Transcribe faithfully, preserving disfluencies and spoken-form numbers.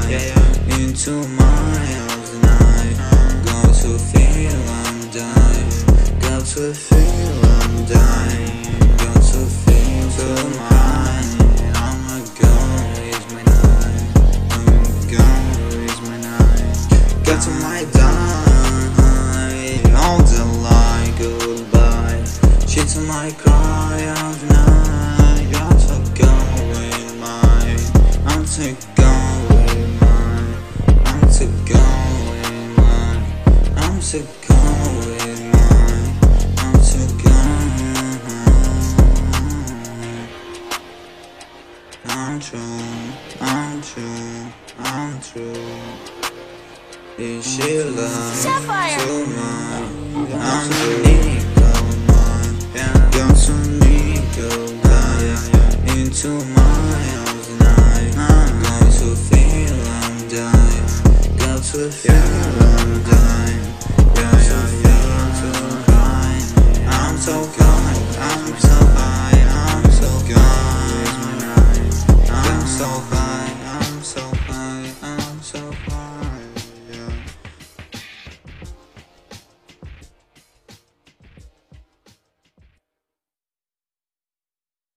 into my house tonight. Got to feel I'm dying. Got to feel I'm dying. Got to feel tonight. I'm a gun, raise my knife. I'm a gun, raise my knife. Got to my die. All the lie, goodbye. Shit to my cry of night. Got to go with mine. I'm to go with mine. I'm to go with mine. I'm to go with mine. I'm to go. I'm true, I'm true, I'm true. Is she love too much? I'm true.